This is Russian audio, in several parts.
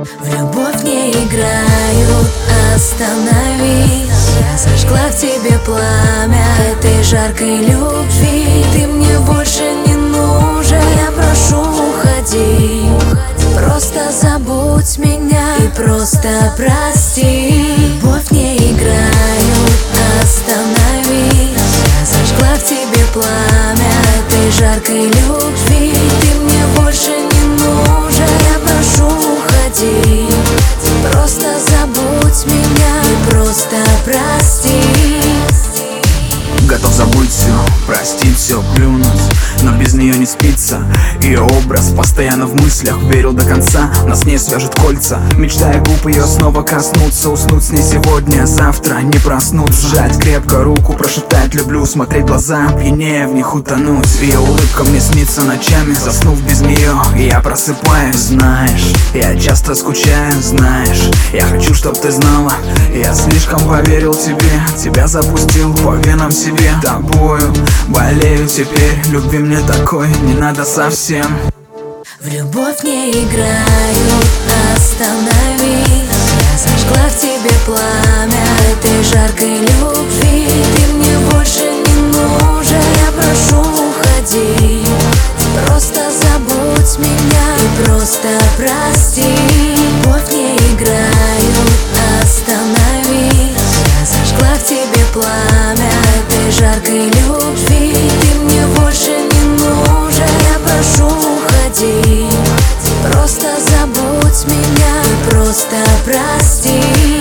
В любовь не играют, остановись. Я зажгла в тебе пламя этой жаркой любви. Ты мне больше не нужен, я прошу, уходи. Просто забудь меня и просто прости. В любовь не играют, остановись. Я зажгла в тебе пламя этой жаркой любви. Ты мне больше не нужен, я прошу, уходи. Просто забудь меня и просто прости. Готов забыть все, простить все, плюнуть, но без нее не спится. Ее образ постоянно в мыслях, верил до конца, нас с ней свяжет кольца. Мечтая губ ее снова коснуться, уснуть с ней сегодня, завтра не проснуться. Сжать крепко руку, прошептать люблю, смотреть в глаза, пьянее в них утонуть. Ее улыбка мне снится ночами, заснув без нее, и я просыпаюсь. Знаешь, я часто скучаю, знаешь, я хочу, чтоб ты знала, я слишком поверил тебе, тебя запустил по венам себе. Тобою болею теперь, любви мне такой не надо совсем. В любовь не играют, остановись. Я зажгла в тебе пламя этой жаркой любви. Ты мне больше не нужен, я прошу, уходи. Просто забудь меня и просто прости. В любовь не играют, остановись. Я зажгла в тебе пламя этой жаркой любви. Ты мне больше не нужен, я прошу, уходи. Просто забудь меня и просто прости.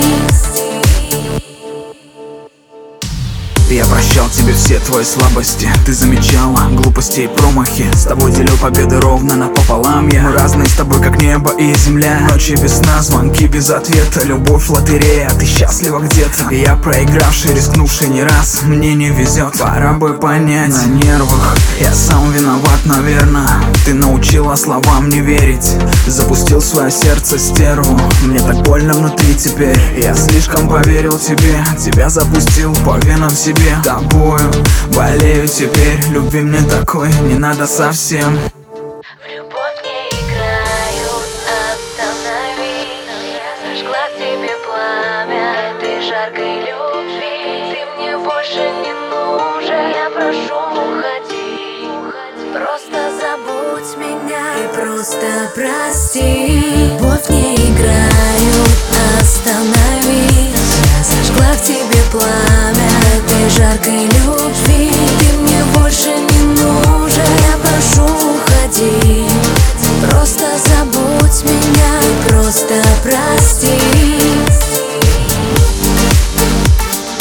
Я прощал тебе все твои слабости, ты замечала глупости и промахи. С тобой делю победы ровно напополам я. Мы разные с тобой, как небо и земля. Ночи без сна, звонки без ответа. Любовь лотерея, ты счастлива где-то. Я проигравший, рискнувший не раз. Мне не везет, пора бы понять. На нервах, я сам виноват, наверное. Ты научила словам не верить, запустил свое сердце стерву. Мне так больно внутри теперь, я слишком поверил тебе, тебя запустил по венам себе. Тобою болею теперь, любви мне такой не надо совсем. В любовь не играют, остановись. Я зажгла в тебе пламя этой жаркой любви. Ты мне больше не нужен, я прошу, уходи. Просто забудь меня и просто прости. В любовь не играют, остановись. Я зажгла в тебе пламя этой жаркой любви. Ты мне больше не нужен, я прошу, уходи. Просто забудь меня и просто прости.